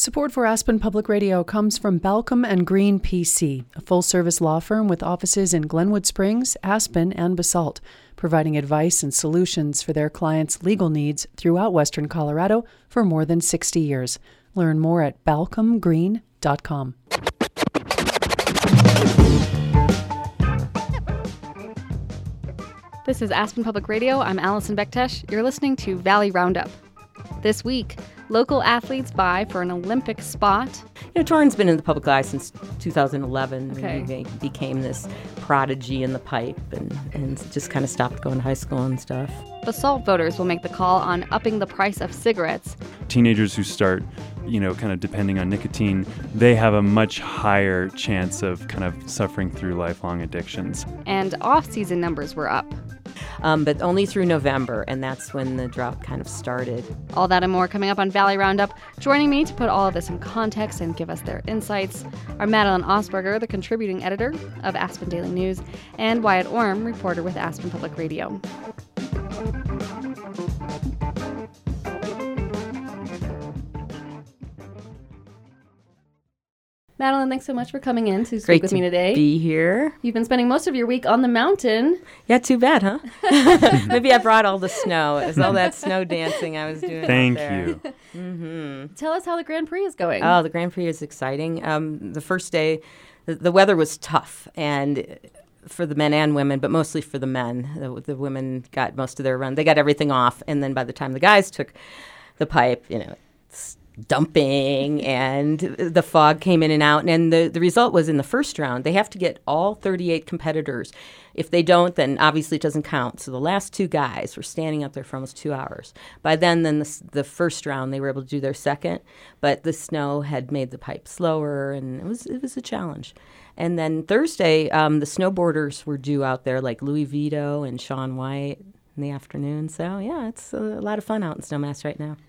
Support for Aspen Public Radio comes from Balcom and Green PC, a full-service law firm with offices in Glenwood Springs, Aspen, and Basalt, providing advice and solutions for their clients' legal needs throughout Western Colorado for more than 60 years. Learn more at balcomgreen.com. This is Aspen Public Radio. I'm Allison Bektesh. You're listening to Valley Roundup. This week, local athletes vie for an Olympic spot. Torin's been in the public eye since 2011. Okay. He became this prodigy in the pipe and just kind of stopped going to high school and stuff. Basalt voters will make the call on upping the price of cigarettes. Teenagers who start, kind of depending on nicotine, they have a much higher chance of kind of suffering through lifelong addictions. And off-season numbers were up. But only through November, and that's when the drought kind of started. All that and more coming up on Valley Roundup. Joining me to put all of this in context and give us their insights are Madeline Osberger, the contributing editor of Aspen Daily News, and Wyatt Orm, reporter with Aspen Public Radio. Madeline, thanks so much for coming in to speak with me today. Great to be here. You've been spending most of your week on the mountain. Yeah, too bad, huh? Maybe I brought all the snow. It was all that snow dancing I was doing. Thank out there. you. Mm-hmm. Tell us how the Grand Prix is going. Oh, the Grand Prix is exciting. The first day, the weather was tough, and for the men and women, but mostly for the men. The women got most of their run. They got everything off, and then by the time the guys took the pipe, it's dumping, and the fog came in and out. And the result was in the first round, they have to get all 38 competitors. If they don't, then obviously it doesn't count. So the last two guys were standing up there for almost 2 hours. By then the first round, they were able to do their second, but the snow had made the pipe slower, and it was a challenge. And then Thursday, the snowboarders were due out there, like Louis Vito and Shaun White in the afternoon. So, yeah, it's a lot of fun out in Snowmass right now.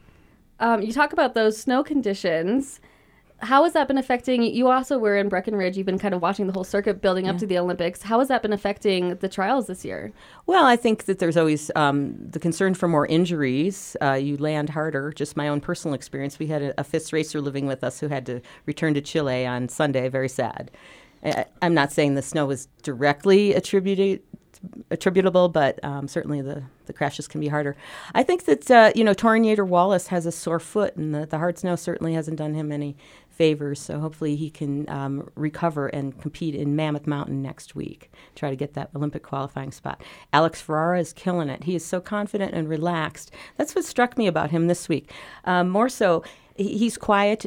You talk about those snow conditions. How has that been affecting, you also were in Breckenridge, you've been kind of watching the whole circuit building up to the Olympics. How has that been affecting the trials this year? Well, I think that there's always the concern for more injuries. You land harder. Just my own personal experience. We had a FIS racer living with us who had to return to Chile on Sunday. Very sad. I'm not saying the snow was directly attributable, but certainly the crashes can be harder. I think that, Torin Yater-Wallace has a sore foot, and the hard snow certainly hasn't done him any favors, so hopefully he can recover and compete in Mammoth Mountain next week, try to get that Olympic qualifying spot. Alex Ferrara is killing it. He is so confident and relaxed. That's what struck me about him this week. More so, he's quiet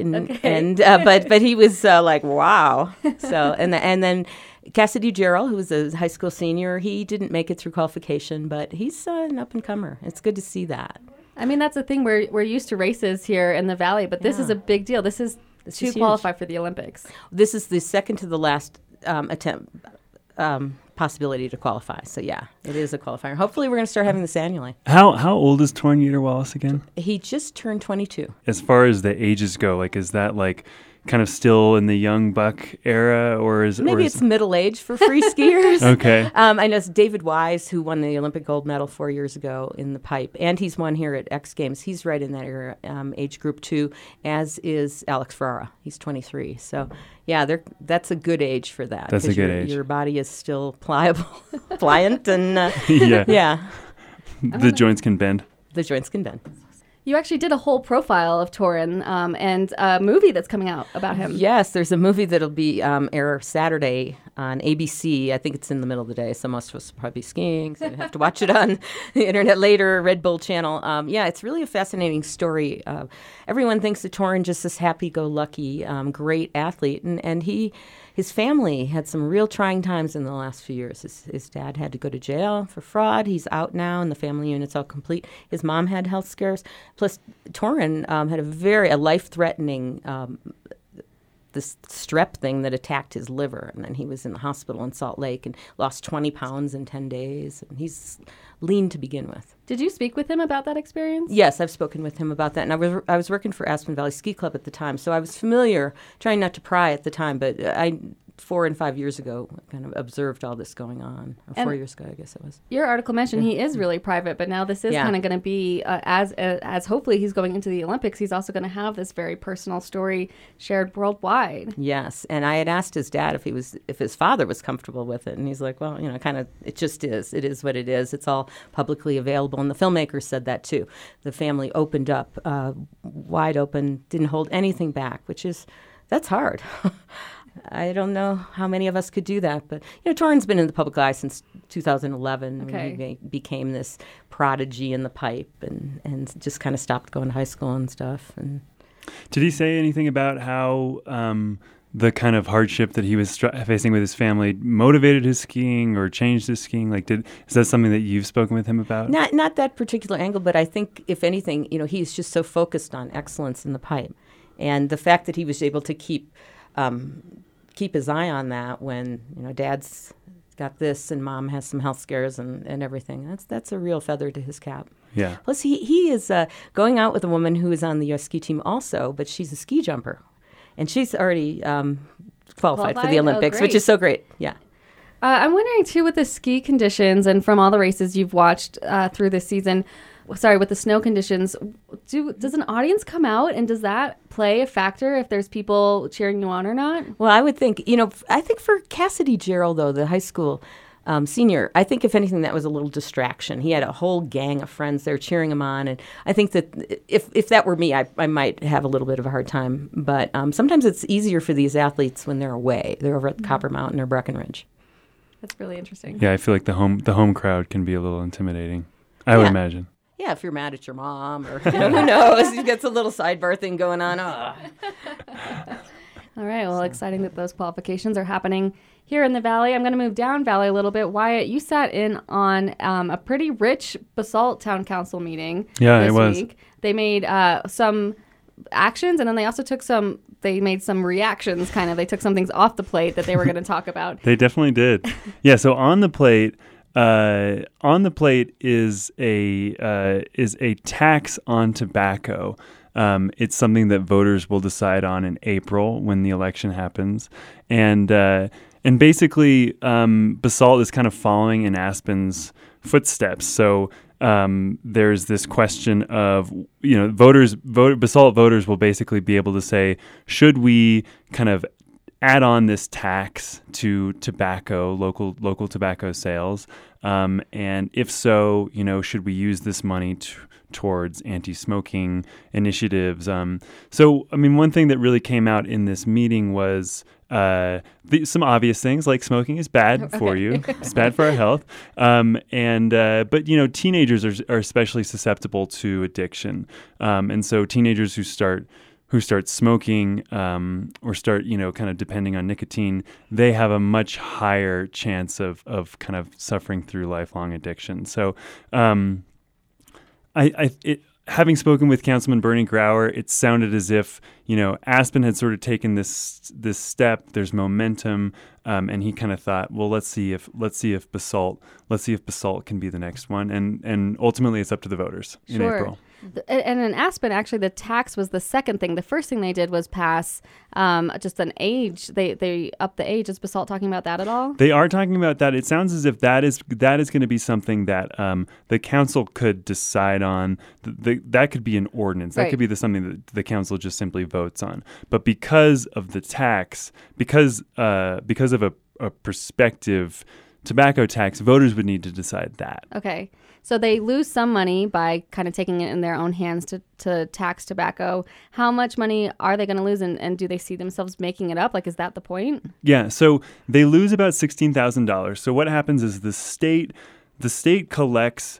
but he was like, wow. So and then Cassidy Jarrell, who was a high school senior, he didn't make it through qualification, but he's an up-and-comer. It's good to see that. I mean, that's the thing. We're used to races here in the Valley, but this is a big deal. This is to qualify for the Olympics. This is the second to the last possibility to qualify. So, yeah, it is a qualifier. Hopefully we're going to start having this annually. How old is Torin Yater-Wallace again? He just turned 22. As far as the ages go, is that kind of still in the young buck era, or is maybe it's middle age for free skiers? Okay. I know David Wise, who won the Olympic gold medal 4 years ago in the pipe, and he's won here at X Games. He's right in that era, age group too, as is Alex Ferrara. He's 23. So, yeah, that's a good age for that. That's a good age. Your body is still pliable, pliant, and yeah. The joints can bend. The joints can bend. You actually did a whole profile of Torin and a movie that's coming out about him. Yes, there's a movie that'll be air Saturday on ABC. I think it's in the middle of the day, so most of us will probably be skiing, so you have to watch it on the internet later, Red Bull channel. It's really a fascinating story. Everyone thinks that Torin just this happy-go-lucky, great athlete, and his family had some real trying times in the last few years. His dad had to go to jail for fraud. He's out now, and the family unit's all complete. His mom had health scares. Plus, Torin had a life-threatening this strep thing that attacked his liver, and then he was in the hospital in Salt Lake and lost 20 pounds in 10 days. And he's lean to begin with. Did you speak with him about that experience? Yes, I've spoken with him about that. And I was working for Aspen Valley Ski Club at the time, so I was familiar, trying not to pry at the time, but I 4 and 5 years ago, kind of observed all this going on. Or 4 years ago, I guess it was. Your article mentioned he is really private, but now this is kind of going to be, as hopefully he's going into the Olympics, he's also going to have this very personal story shared worldwide. Yes, and I had asked his dad if his father was comfortable with it, and he's like, well, kind of, it just is. It is what it is. It's all publicly available, and the filmmaker said that too. The family opened up, wide open, didn't hold anything back, that's hard. I don't know how many of us could do that, but Torrin's been in the public eye since 2011. Okay. When he became this prodigy in the pipe, and just kind of stopped going to high school and stuff. And did he say anything about how the kind of hardship that he was facing with his family motivated his skiing or changed his skiing? Is that something that you've spoken with him about? Not that particular angle, but I think if anything, he's just so focused on excellence in the pipe, and the fact that he was able to keep his eye on that when Dad's got this and Mom has some health scares and everything. That's a real feather to his cap. Yeah. Plus, he is going out with a woman who is on the U.S. ski team also, but she's a ski jumper, and she's already qualified for the Olympics, which is so great. Yeah. I'm wondering too, with the ski conditions and from all the races you've watched through this season. Sorry, with the snow conditions, does an audience come out, and does that play a factor if there's people cheering you on or not? Well, I would think, I think for Cassidy Gerald, though, the high school senior, I think if anything, that was a little distraction. He had a whole gang of friends there cheering him on, and I think that if that were me, I might have a little bit of a hard time. But sometimes it's easier for these athletes when they're away. They're over at Copper Mountain or Breckenridge. That's really interesting. Yeah, I feel like the home crowd can be a little intimidating, I would imagine. Yeah, if you're mad at your mom or who knows, he gets a little sidebar thing going on. Oh. All right, well, exciting that those qualifications are happening here in the Valley. I'm going to move down Valley a little bit. Wyatt, you sat in on a pretty rich Basalt Town Council meeting this week. They made some actions, and then they also made some reactions, kind of. They took some things off the plate that they were going to talk about. They definitely did. Yeah, so on the plate is a tax on tobacco. It's something that voters will decide on in April when the election happens, and basically Basalt is kind of following in Aspen's footsteps. So there's this question of Basalt voters will basically be able to say, should we kind of add on this tax to tobacco, local tobacco sales, and if so, should we use this money towards anti-smoking initiatives? So, one thing that really came out in this meeting was some obvious things, like smoking is bad for you. It's bad for our health. But teenagers are especially susceptible to addiction, and so teenagers who start smoking or start, kind of depending on nicotine, they have a much higher chance of kind of suffering through lifelong addiction. So having spoken with Councilman Bernie Grauer, it sounded as if, Aspen had sort of taken this step. There's momentum, and he kind of thought, well, let's see if Basalt can be the next one, and ultimately it's up to the voters in April. And in Aspen, actually, the tax was the second thing. The first thing they did was pass just an age. They upped the age. Is Basalt talking about that at all? They are talking about that. It sounds as if that is going to be something that the council could decide on. That could be an ordinance. That could be something that the council just simply votes on. But because of the tax, because of a prospective tobacco tax, voters would need to decide that. Okay. So they lose some money by kind of taking it in their own hands to tax tobacco. How much money are they going to lose, and do they see themselves making it up? Is that the point? Yeah, so they lose about $16,000. So what happens is the state collects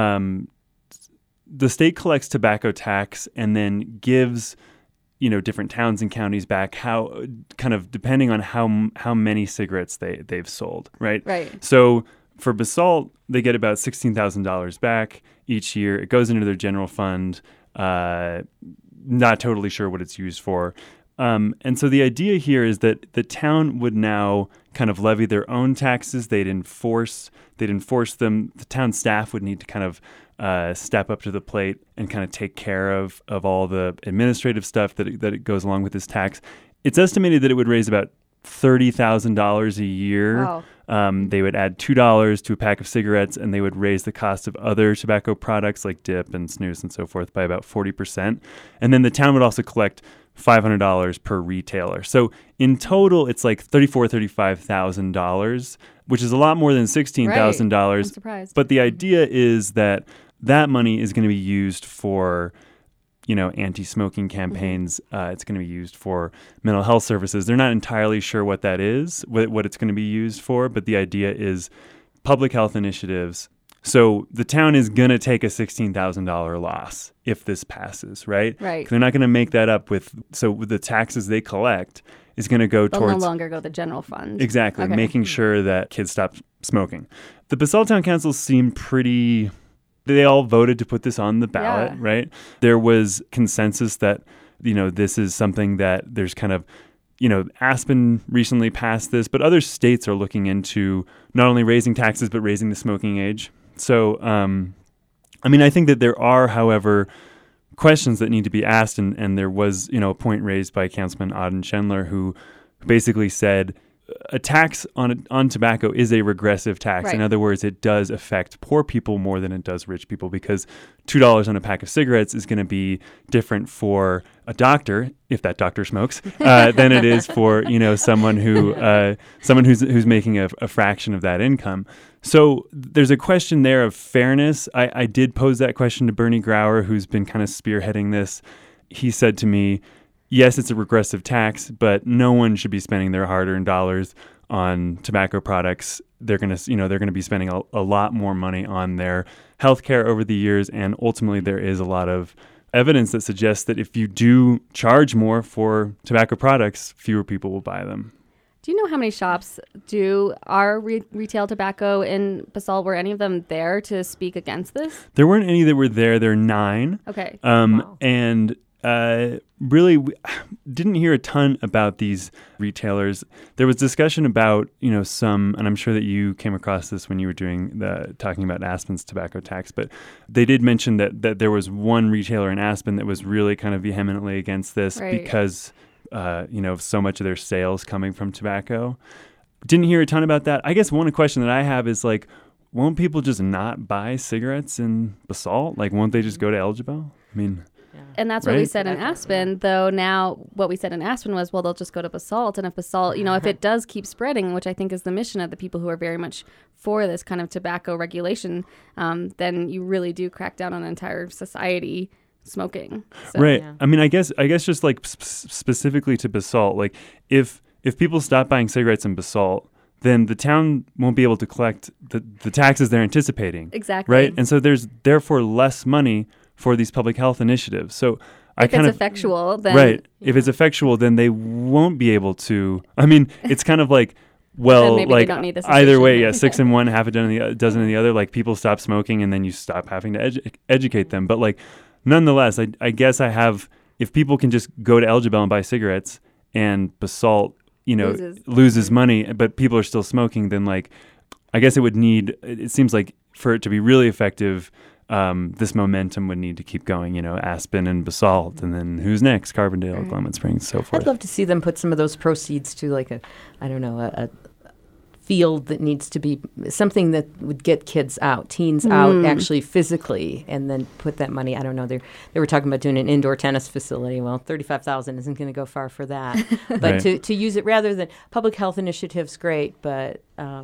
tobacco tax and then gives different towns and counties back how kind of depending on how many cigarettes they've sold, right? Right. So for Basalt, they get about $16,000 back each year. It goes into their general fund. Not totally sure what it's used for. And so the idea here is that the town would now kind of levy their own taxes. They'd enforce them. The town staff would need to kind of step up to the plate and kind of take care of all the administrative stuff that it goes along with this tax. It's estimated that it would raise about $30,000 a year. Wow. They would add $2 to a pack of cigarettes, and they would raise the cost of other tobacco products like dip and snus and so forth by about 40%. And then the town would also collect $500 per retailer. So in total, it's like $35,000, which is a lot more than $16,000. Right. I'm surprised. But the idea is that that money is going to be used for, anti-smoking campaigns. It's going to be used for mental health services. They're not entirely sure what that is, what it's going to be used for, but the idea is public health initiatives. So the town is going to take a $16,000 loss if this passes, right? Right. They're not going to make that up with the taxes they collect is going to go They'll towards... no longer go to the general fund. Exactly, Okay. making sure that kids stop smoking. The Basalt Town Council seemed pretty... They all voted to put this on the ballot, Yeah. right? There was consensus that, this is something that there's kind of, Aspen recently passed this, but other states are looking into not only raising taxes, but raising the smoking age. So, I think that there are, however, questions that need to be asked. And there was, a point raised by Councilman Auden Chandler who basically said, a tax on tobacco is a regressive tax. Right. In other words, it does affect poor people more than it does rich people because $2 on a pack of cigarettes is going to be different for a doctor, if that doctor smokes, than it is for someone who's making a fraction of that income. So there's a question there of fairness. I did pose that question to Bernie Grauer, who's been kind of spearheading this. He said to me, yes, it's a regressive tax, but no one should be spending their hard-earned dollars on tobacco products. They're going to be spending a lot more money on their healthcare over the years, and ultimately there is a lot of evidence that suggests that if you do charge more for tobacco products, fewer people will buy them. Do you know how many shops are retail tobacco in Basalt? Were any of them there to speak against this? There weren't any that were there. There are 9. Okay. Wow. And really didn't hear a ton about these retailers. There was discussion about, some, and I'm sure that you came across this when you were talking about Aspen's tobacco tax, but they did mention that there was one retailer in Aspen that was really kind of vehemently against this because, of so much of their sales coming from tobacco. Didn't hear a ton about that. I guess one question that I have is like, won't people just not buy cigarettes in Basalt? Like, won't they just go to Elgibel? And that's what we said in Aspen, though now what we said in Aspen was, well, they'll just go to Basalt. And if Basalt, if it does keep spreading, which I think is the mission of the people who are very much for this kind of tobacco regulation, then you really do crack down on an entire society smoking. So, right. yeah. I guess just like specifically to Basalt, like if people stop buying cigarettes in Basalt, then the town won't be able to collect the taxes they're anticipating. Exactly. Right. And so there's therefore less money for these public health initiatives. So if it's effectual, then... Right. If it's effectual, then they won't be able to... it's kind of like, well, maybe like they don't need this either way, 6 in one, half a dozen in the other. Like people stop smoking and then you stop having to educate them. But like, nonetheless, I guess if people can just go to Elgibel and buy cigarettes and Basalt, loses money, but people are still smoking, then like, I guess it seems like for it to be really effective, this momentum would need to keep going, Aspen and Basalt, and then who's next? Carbondale, Glenwood Springs, so forth. I'd love to see them put some of those proceeds to like a field that needs to be something that would get kids out, teens out actually physically, and then put that money, I don't know, they were talking about doing an indoor tennis facility. Well, $35,000 isn't going to go far for that. But right. to use it rather than public health initiatives, great, but...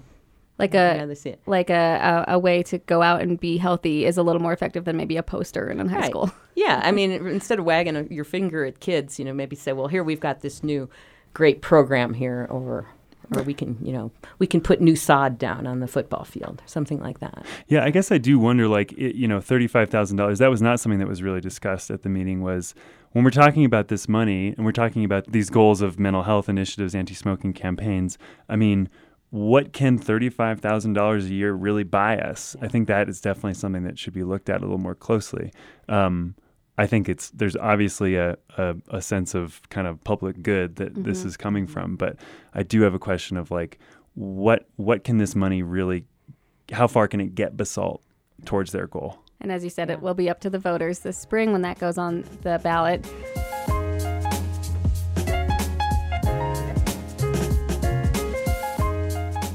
a way to go out and be healthy is a little more effective than maybe a poster in high school. Yeah, instead of wagging your finger at kids, maybe say, well, here we've got this new great program here, or we can put new sod down on the football field, something like that. Yeah, I guess I do wonder, $35,000. That was not something that was really discussed at the meeting. Was when we're talking about this money and we're talking about these goals of mental health initiatives, anti-smoking campaigns. What can $35,000 a year really buy us? I think that is definitely something that should be looked at a little more closely. I think there's obviously a sense of kind of public good that this is coming from, but I do have a question of like, what can this money really, how far can it get Basalt towards their goal? And as you said, it will be up to the voters this spring when that goes on the ballot.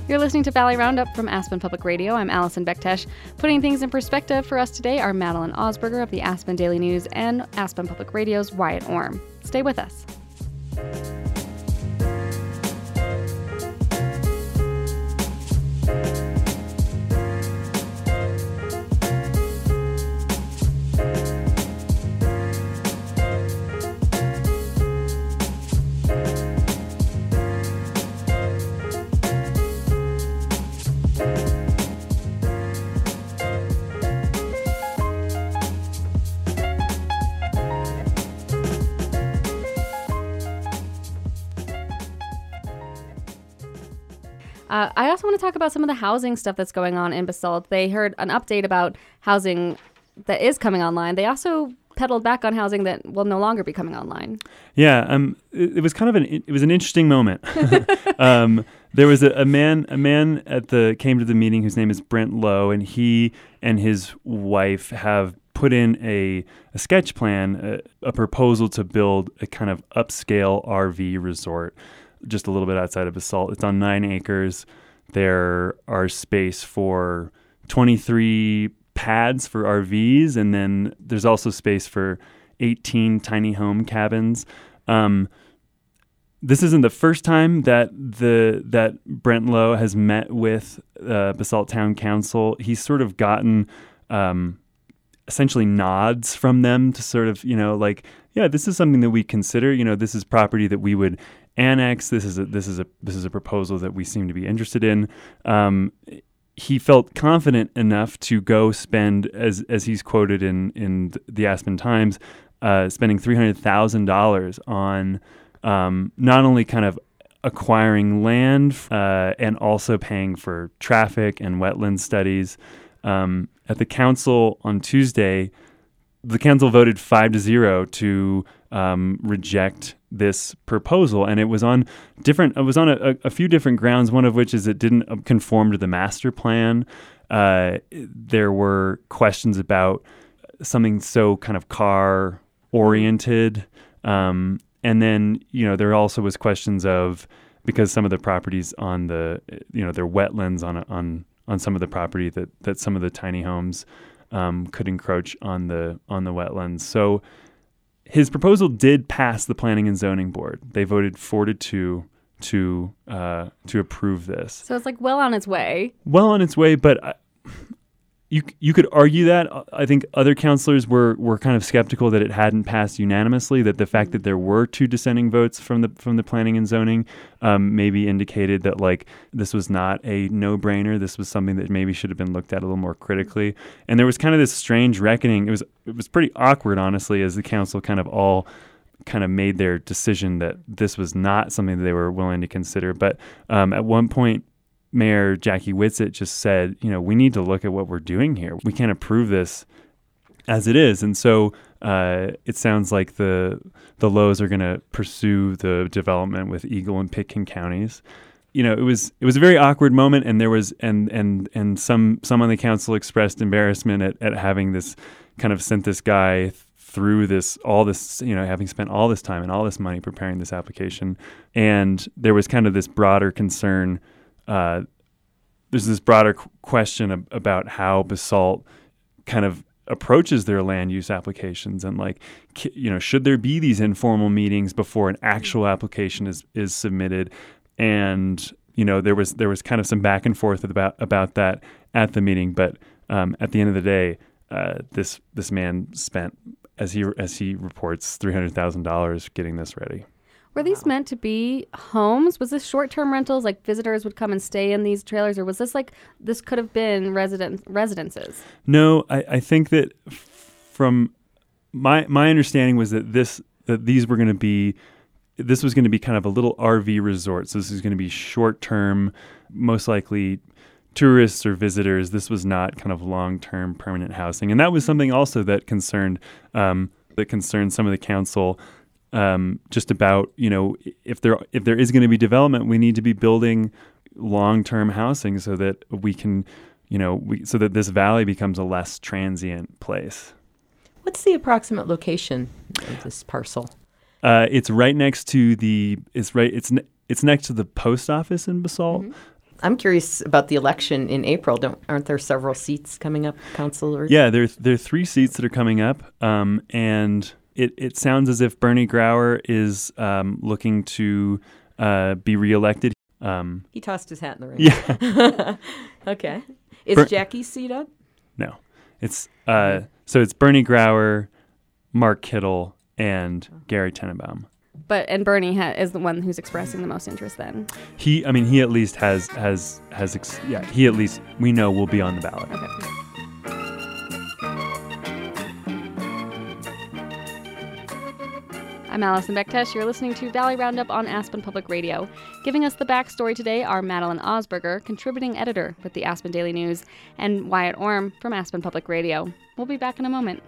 You're listening to Valley Roundup from Aspen Public Radio. I'm Allison Bektesh. Putting things in perspective for us today are Madeline Osberger of the Aspen Daily News and Aspen Public Radio's Wyatt Orm. Stay with us. I also want to talk about some of the housing stuff that's going on in Basalt. They heard an update about housing that is coming online. They also pedaled back on housing that will no longer be coming online. Yeah, it was kind of an interesting moment. There was a man came to the meeting whose name is Brent Lowe, and he and his wife have put in a sketch plan, a proposal to build a kind of upscale RV resort just a little bit outside of Basalt. It's on 9 acres. There are space for 23 pads for RVs, and then there's also space for 18 tiny home cabins. This isn't the first time that Brent Lowe has met with Basalt Town Council. He's sort of gotten essentially nods from them to sort of, yeah, this is something that we consider. This is property that we would annex. This is a proposal that we seem to be interested in. He felt confident enough to go spend, as he's quoted in the Aspen Times, spending $300,000 on not only kind of acquiring land and also paying for traffic and wetland studies. At the council on Tuesday, the council voted 5-0 to reject this proposal, and it was on a few different grounds, one of which is it didn't conform to the master plan. There were questions about something so kind of car oriented, and then there also was questions of, because some of the properties on the there are wetlands on some of the property that some of the tiny homes could encroach on the wetlands. So his proposal did pass the Planning and Zoning Board. They voted 4-2 to approve this. So it's well on its way. Well on its way, but you could argue that. I think other councilors were kind of skeptical that it hadn't passed unanimously, that the fact that there were 2 dissenting votes from the Planning and Zoning maybe indicated that this was not a no-brainer. This was something that maybe should have been looked at a little more critically. And there was kind of this strange reckoning. It was pretty awkward, honestly, as the council kind of made their decision that this was not something that they were willing to consider. But at one point, Mayor Jackie Whitsitt just said, we need to look at what we're doing here. We can't approve this as it is. And so it sounds like the Lowes are going to pursue the development with Eagle and Pitkin counties. It was a very awkward moment, and there was and some on the council expressed embarrassment at having this kind of sent this guy through all this, having spent all this time and all this money preparing this application. And there was kind of this broader concern. There's this broader question about how Basalt kind of approaches their land use applications, and should there be these informal meetings before an actual application is submitted? And there was kind of some back and forth about that at the meeting, but at the end of the day, this man spent, as he reports, $300,000 getting this ready. Were these meant to be homes? Was this short-term rentals, visitors would come and stay in these trailers, or was this this could have been residences? No, I think that from my understanding was that this was going to be kind of a little RV resort. So this is going to be short-term, most likely tourists or visitors. This was not kind of long-term permanent housing, and that was something also that concerned some of the council. Just about, if there is going to be development, we need to be building long-term housing so that we can, so that this valley becomes a less transient place. What's the approximate location of this parcel? It's right next to it's next to the post office in Basalt. I'm curious about the election in April. Aren't there several seats coming up, councilors? Yeah, there are 3 seats that are coming up, and it sounds as if Bernie Grauer is looking to be reelected. He tossed his hat in the ring. Yeah. Okay. Is Jackie's seat up? No. It's so it's Bernie Grauer, Mark Kittle, and Gary Tenenbaum. And Bernie is the one who's expressing the most interest then. He at least has he at least we know will be on the ballot. Okay. I'm Allison Bektesh. You're listening to Valley Roundup on Aspen Public Radio. Giving us the backstory today are Madeline Osberger, contributing editor with the Aspen Daily News, and Wyatt Orm from Aspen Public Radio. We'll be back in a moment.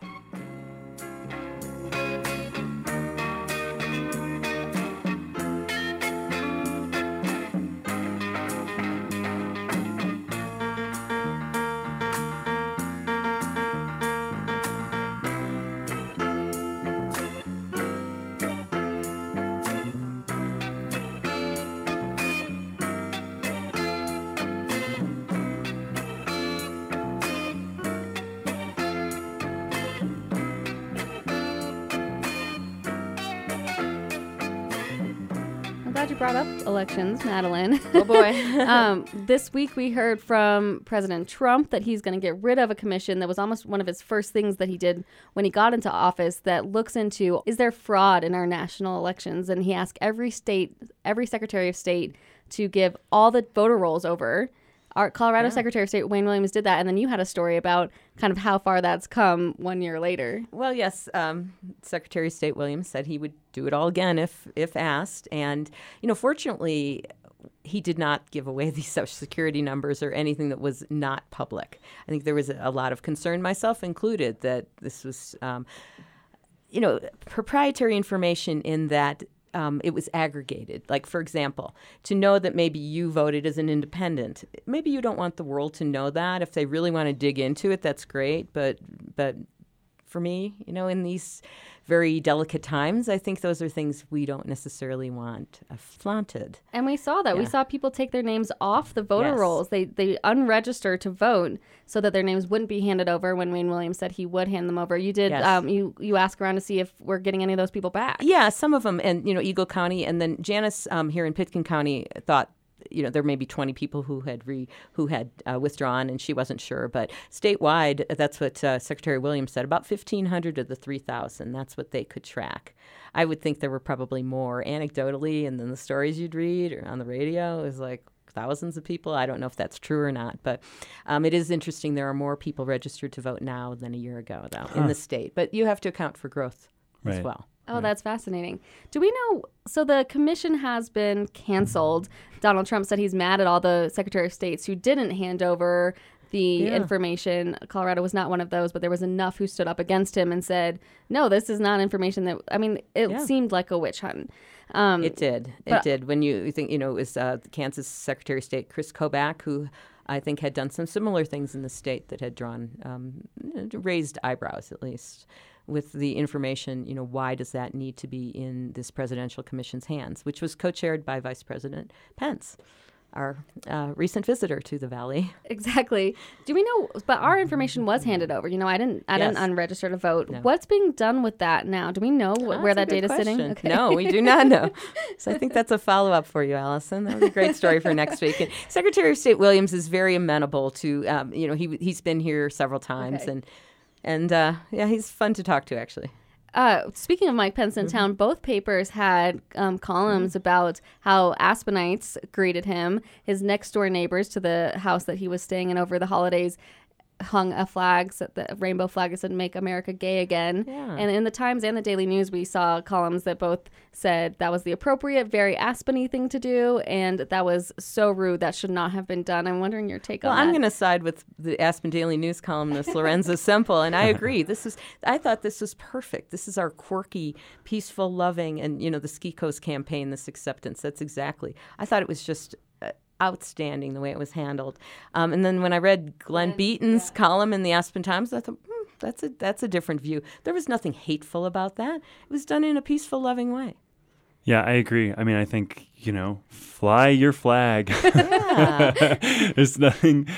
Glad you brought up elections, Madeline. Oh, boy. This week we heard from President Trump that he's going to get rid of a commission that was almost one of his first things that he did when he got into office that looks into, is there fraud in our national elections? And he asked every Secretary of State to give all the voter rolls over. Our Colorado Secretary of State Wayne Williams did that, and then you had a story about kind of how far that's come 1 year later. Well, yes, Secretary of State Williams said he would do it all again if asked, and fortunately, he did not give away these Social Security numbers or anything that was not public. I think there was a lot of concern, myself included, that this was, proprietary information in that. It was aggregated. Like, for example, to know that maybe you voted as an independent. Maybe you don't want the world to know that. If they really want to dig into it, that's great. But for me, in these very delicate times, I think those are things we don't necessarily want flaunted. And we saw that. Yeah. We saw people take their names off the voter rolls. They unregister to vote so that their names wouldn't be handed over when Wayne Williams said he would hand them over. You did. Yes. You asked around to see if we're getting any of those people back. Yeah, some of them. And, Eagle County. And then Janice here in Pitkin County thought, there may be 20 people who had withdrawn, and she wasn't sure. But statewide, that's what Secretary Williams said, about 1,500 of the 3,000. That's what they could track. I would think there were probably more anecdotally, and then the stories you'd read or on the radio is like thousands of people. I don't know if that's true or not, but it is interesting. There are more people registered to vote now than a year ago, though, in the state. But you have to account for growth as well. Oh, that's fascinating. Do we know, so the commission has been canceled. Donald Trump said he's mad at all the Secretary of States who didn't hand over the information. Colorado was not one of those, but there was enough who stood up against him and said, no, this is not information that, it seemed like a witch hunt. It did. It did. When you think, it was Kansas Secretary of State Chris Kobach, who I think had done some similar things in the state that had drawn raised eyebrows, at least, with the information, why does that need to be in this presidential commission's hands, which was co-chaired by Vice President Pence, our recent visitor to the Valley. Exactly. Do we know, but our information was handed over. I didn't unregister to vote. No. What's being done with that now? Do we know where that data is sitting? Okay. No, we do not know. So I think that's a follow-up for you, Allison. That was a great story for next week. And Secretary of State Williams is very amenable to, he's been here several times, okay. And he's fun to talk to, actually. Speaking of Mike Pence in town, both papers had columns about how Aspenites greeted him. His next-door neighbors to the house that he was staying in over the holidays hung a flag, the rainbow flag that said "Make America Gay Again." Yeah. And in the Times and the Daily News, we saw columns that both said that was the appropriate, very Aspen-y thing to do, and that was so rude, that should not have been done. I'm wondering your take on that. Well, I'm going to side with the Aspen Daily News columnist Lorenzo Semple, and I agree. I thought this was perfect. This is our quirky, peaceful, loving, and the Ski Coast campaign, this acceptance. That's exactly. I thought it was just outstanding the way it was handled. And then when I read Glenn Beaton's column in the Aspen Times, I thought, that's a different view. There was nothing hateful about that. It was done in a peaceful, loving way. Yeah, I agree. I think, fly your flag. Yeah. There's nothing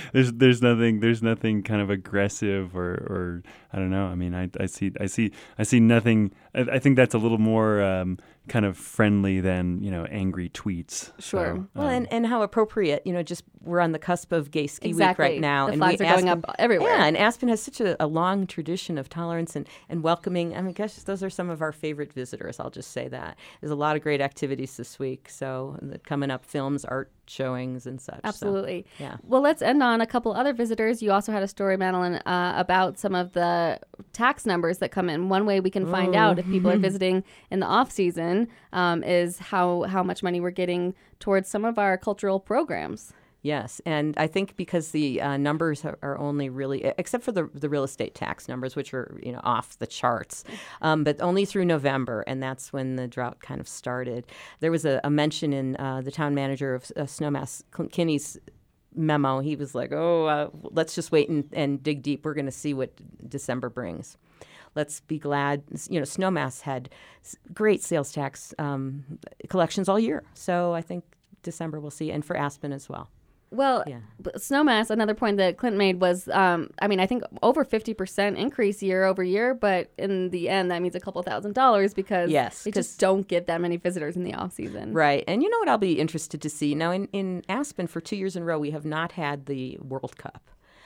kind of aggressive or I don't know. I mean, I see nothing. I think that's a little more kind of friendly than angry tweets. Sure. So, Well, and how appropriate, just we're on the cusp of Gay Ski Exactly. Week right now. The and flags are going up everywhere. Yeah, and Aspen has such a long tradition of tolerance and welcoming. I mean, gosh, those are some of our favorite visitors. I'll just say that. There's a lot of great activities this week. So coming up, films, art showings, and such. Absolutely. So, yeah. Well, let's end on a couple other visitors. You also had a story, Madeline, about some of the tax numbers that come in. One way we can find out if people are visiting in the off season is how much money we're getting towards some of our cultural programs. Yes, and I think because the numbers are only really, except for the real estate tax numbers, which are off the charts, but only through November, and that's when the drought kind of started. There was a mention in the town manager of Snowmass, Clint Kinney's memo. He was like, let's just wait and dig deep. We're going to see what December brings. Let's be glad. Snowmass had great sales tax collections all year, so I think December we'll see, and for Aspen as well. Well, Yeah. Snowmass, another point that Clint made was, I think over 50% increase year over year, but in the end, that means a couple $1,000s because they just don't get that many visitors in the off season. Right. And you know what I'll be interested to see? Now, in Aspen, for 2 years in a row, we have not had the World Cup.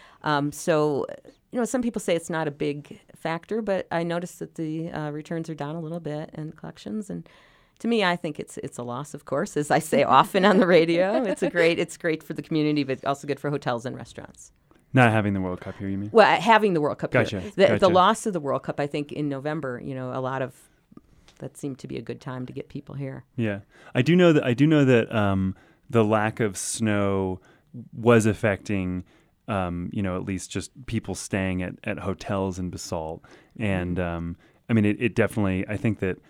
So some people say it's not a big factor, but I noticed that the returns are down a little bit and collections. And to me, I think it's a loss, of course, as I say often on the radio. It's great for the community, but also good for hotels and restaurants. Not having the World Cup here, you mean? Well, having the World Cup Gotcha. here. The loss of the World Cup, I think, in November, a lot of that seemed to be a good time to get people here. Yeah. I do know that the lack of snow was affecting at least just people staying at hotels in Basalt. And it definitely, I think that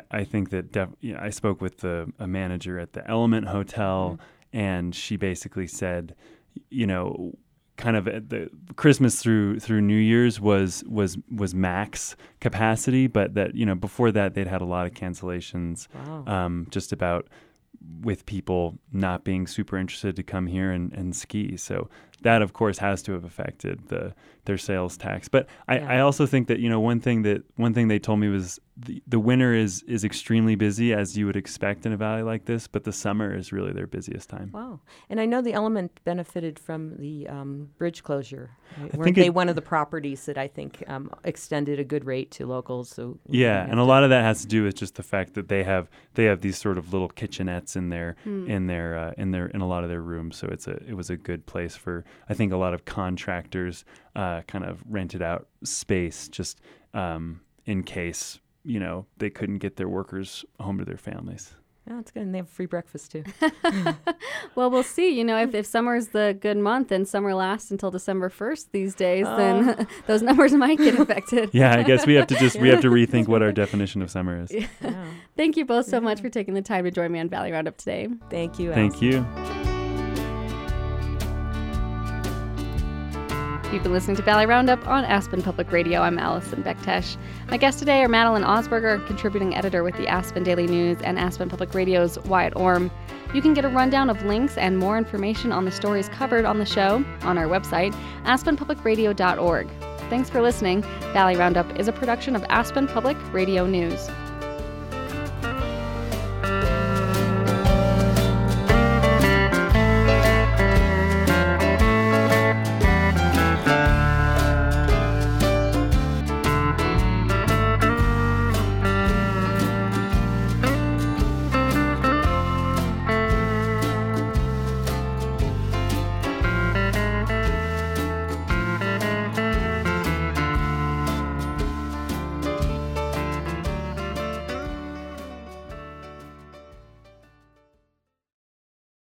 I spoke with a manager at the Element Hotel, and she basically said, kind of at the Christmas through New Year's was max capacity, but that before that they'd had a lot of cancellations. Wow. Just about with people not being super interested to come here and ski. So that, of course, has to have affected their sales tax. But I also think that one thing they told me was the winter is extremely busy, as you would expect in a valley like this, but the summer is really their busiest time. Wow. And I know the Element benefited from the bridge closure. Weren't they one of the properties that I think extended a good rate to locals? So and a lot of that has to do with just the fact that they have these sort of little kitchenettes in a lot of their rooms. So it was a good place for, I think, a lot of contractors kind of rented out space just in case they couldn't get their workers home to their families. Yeah, that's good. And they have free breakfast, too. Well, we'll see. If summer's the good month and summer lasts until December 1st these days, then those numbers might get affected. Yeah, I guess we have to rethink what our definition of summer is. Yeah. Thank you both so much for taking the time to join me on Valley Roundup today. Thank you, Thank you. You've been listening to Valley Roundup on Aspen Public Radio. I'm Allison Bektesh. My guests today are Madeline Osberger, contributing editor with the Aspen Daily News, and Aspen Public Radio's Wyatt Orm. You can get a rundown of links and more information on the stories covered on the show on our website, aspenpublicradio.org. Thanks for listening. Valley Roundup is a production of Aspen Public Radio News.